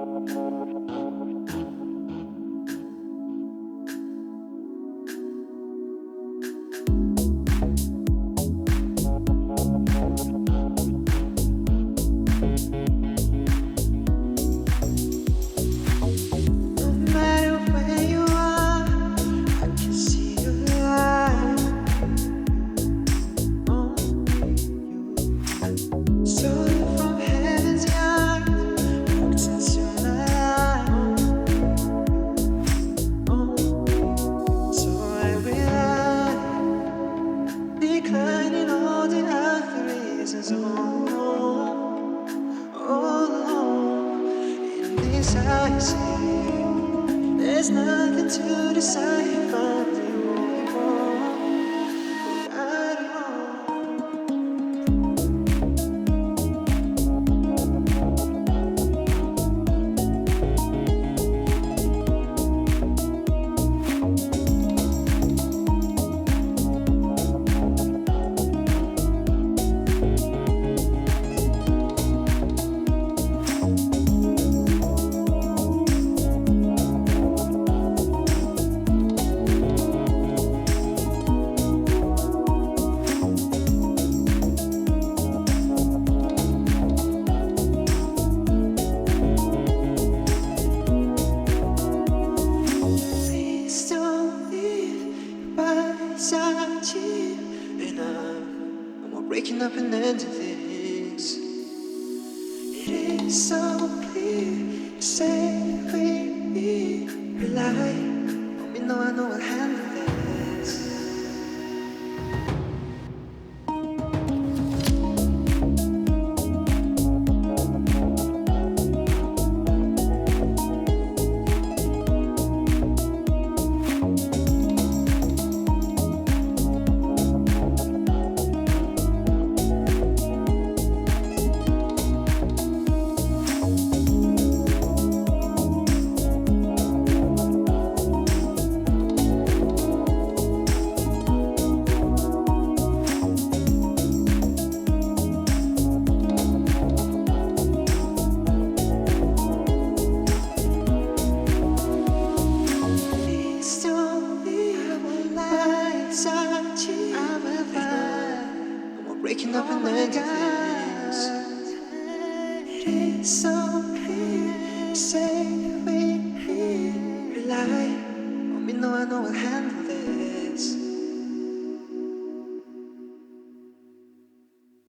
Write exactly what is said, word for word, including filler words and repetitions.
Declining all the other reasons, all alone, all alone. In this I see, there's nothing to decide from the only one who got it all. And I'm, I'm breaking up and ending things. It is so clear, say we rely on me, know I know I'll handle this. Breaking up and ending things. It is so clear, say